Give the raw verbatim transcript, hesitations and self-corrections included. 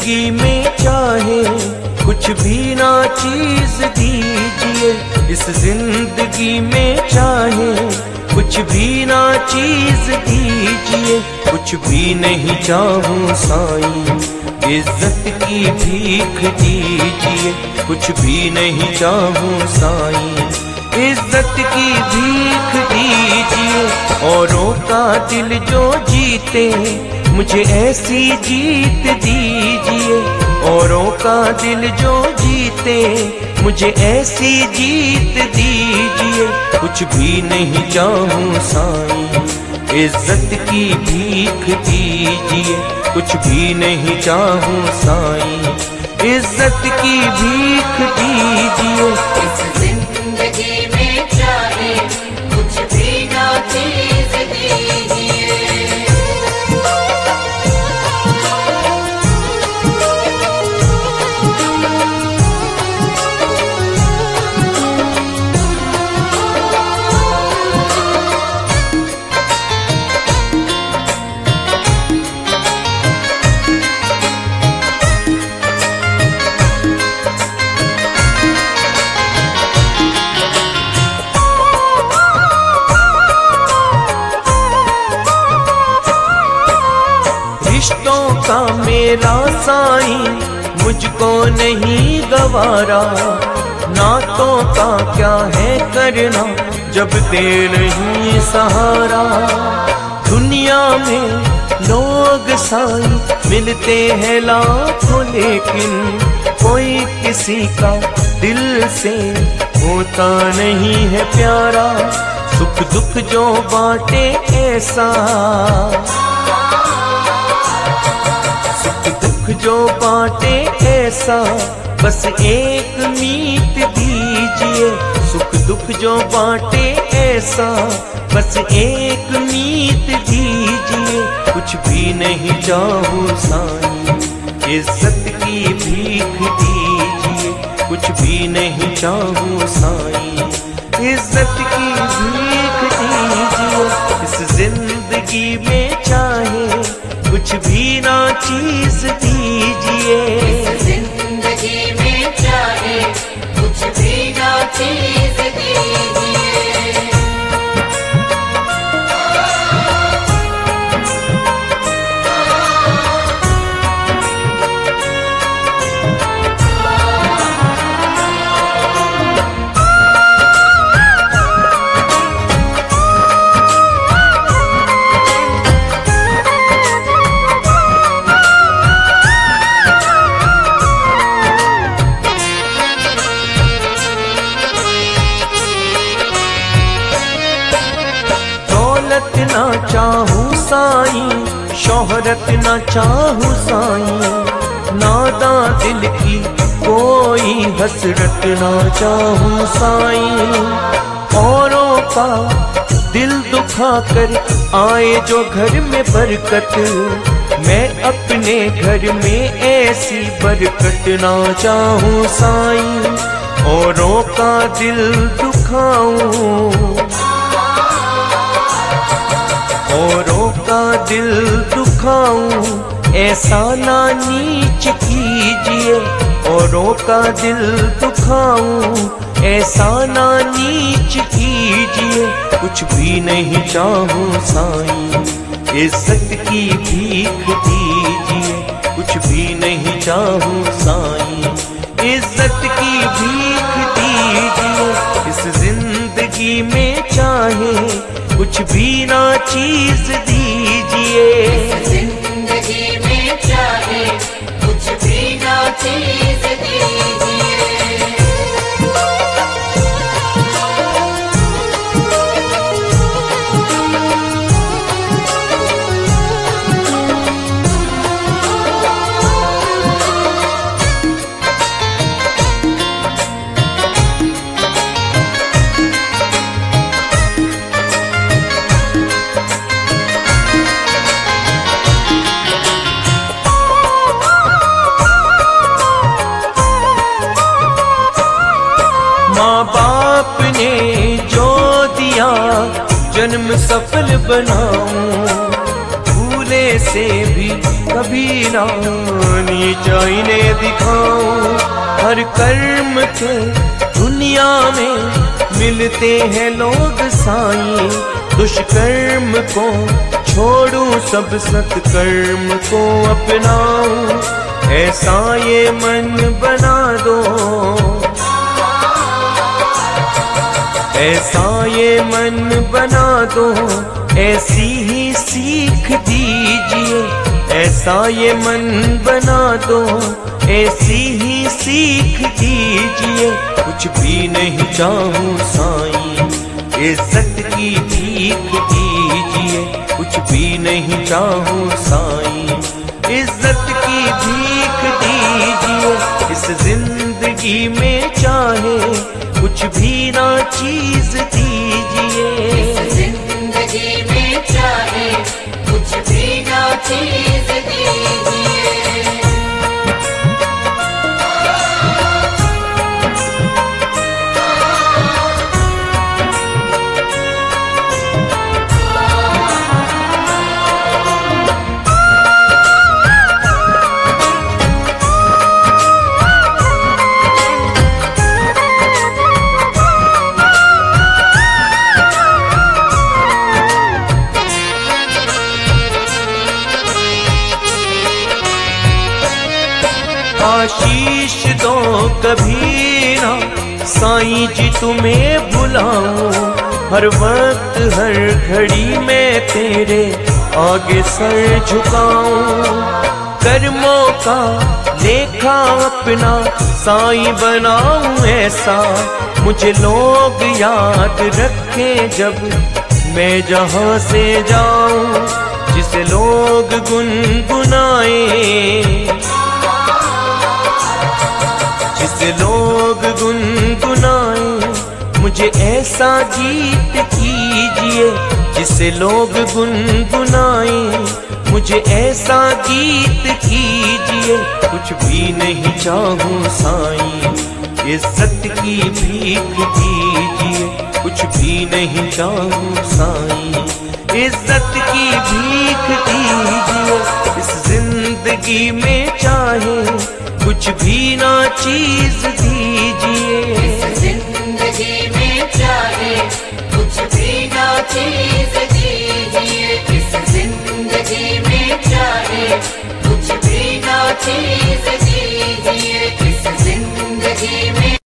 जिंदगी में चाहे कुछ भी ना चीज दीजिए, इस जिंदगी में चाहे कुछ भी ना चीज दीजिए। कुछ भी नहीं चाहूं साईं, इज्जत की भीख दीजिए। कुछ भी नहीं चाहूं साईं, इज्जत की भीख दीजिए। औरों का दिल जो जीते मुझे ऐसी जीत दीजिए। औरों का दिल जो जीते मुझे ऐसी जीत दीजिए। कुछ भी नहीं चाहूं साईं, इज्जत की भीख दीजिए। कुछ भी नहीं चाहूं साईं, इज्जत की भीख दीजिए। इस जिंदगी में चाहे कुछ भी ना चीज दीजिए। रिश्तों का मेरा साईं मुझको नहीं गवारा। नातों का क्या है करना जब दे नहीं सहारा। दुनिया में लोग साईं मिलते हैं लाखों, लेकिन कोई किसी का दिल से होता नहीं है प्यारा। सुख दुख जो बांटे ऐसा, जो बांटे ऐसा बस एक मीत दीजिए। सुख दुख जो बांटे ऐसा बस एक मीत दीजिए। कुछ भी नहीं चाहूं साईं, इज्जत की भीख दीजिए। कुछ भी नहीं चाहूं साईं, इज्जत की भीख दीजिए। इस जिंदगी में चाहे कुछ भी ना चीज दीजिए। इस जिंदगी में चाहे कुछ भी ना चीज दीजिए। ना चाहूं साईं, शोहरत ना चाहूं साईं, नादा दिल की कोई हसरत ना चाहूं साईं। औरों का दिल दुखा कर आए जो घर में बरकत, मैं अपने घर में ऐसी बरकत ना चाहूं साईं। औरों का दिल दुखाऊं, औरों का दिल दुखाऊं, ऐसा ना नीच कीजिए। औरों का दिल दुखाऊं, ऐसा ना नीच कीजिए। कुछ भी नहीं चाहूं साईं, इज्जत की भीख दीजिए। कुछ भी नहीं चाहूं साईं, इज्जत की भीख दीजिए। इस जिंदगी में चाहे कुछ भी ना चीज दीजिए। इस जिंदगी में चाहे कुछ भी ना चीज दीजिए। माँ बाप ने जो दिया जन्म सफल बनाऊं, भूले से भी कभी ना नीचा इन्हें दिखाऊं। हर कर्म के दुनिया में मिलते हैं लोग साईं, दुष्कर्म को छोड़ूं सब सत्कर्म को अपनाऊं, ऐसा ये मन बना दो, ऐसा ये मन बना दो, ऐसी ही सीख दीजिए, ऐसा ये मन बना दो, ऐसी ही सीख दीजिए। कुछ भी नहीं चाहूं साईं, इज्जत की भीख दीजिए, कुछ भी नहीं चाहूं साईं, इज्जत की भीख दीजिए। इस जिंदगी में चाहे कुछ भी ना चीज दीजिए, इस जिंदगी में चाहे कुछ भी ना चीज दीजिए। आशीष दो कभी ना साईं जी तुम्हें बुलाऊं, हर वक्त हर घड़ी में तेरे आगे सर झुकाऊं। कर्मों का लेखा अपना साईं बनाऊं ऐसा, मुझे लोग याद रखें जब मैं जहां से जाऊं, जिसे लोग गुनगुनाए, जिसे लोग गुनगुनाए, मुझे ऐसा गीत कीजिए, जिसे लोग गुनगुनाए, मुझे ऐसा गीत कीजिए। कुछ भी नहीं चाहूं साईं, इज्जत की भीख दीजिए, कुछ भी नहीं चाहूं साईं, इज्जत की भीख दीजिए। इस जिंदगी में चाहे कुछ भी ना चीज दीजिए,